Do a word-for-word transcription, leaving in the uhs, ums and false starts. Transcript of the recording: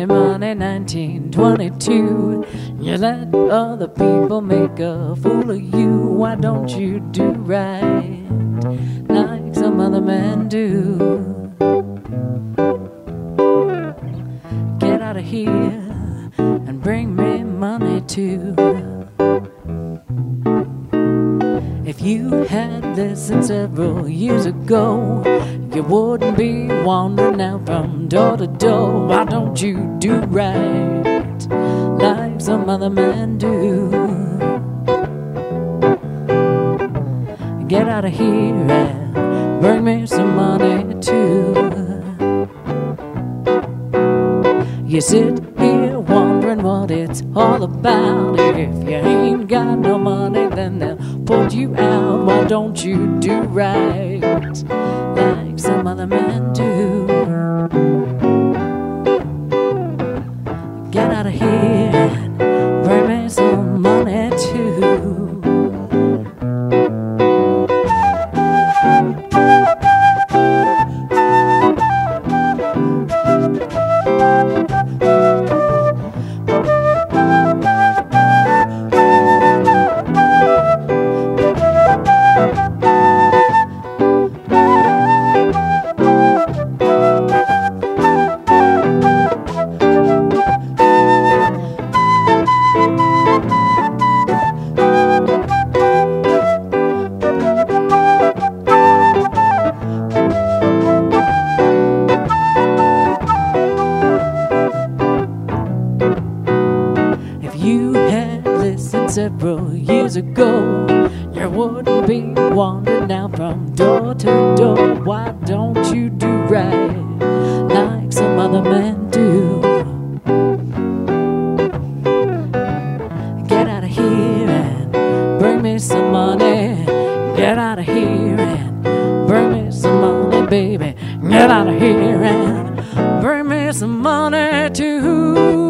me money, nineteen twenty-two. You let other people make a fool of you. Why don't you do right like some other men do? Get out of here and bring me money too. If you had listened several years ago, you wouldn't be wandering out from door to door. Why don't you do right like some other men do? Get out of here and bring me some money too. You sit here wondering what it's all about. If you ain't got no money, then they'll put you out. Why don't you do right like some other men do? Get out of here and bring me some money too. Several years ago, you wouldn't be wandering out from door to door. Why don't you do right like some other men do? Get out of here and bring me some money. Get out of here and bring me some money, baby. Get out of here and bring me some money too.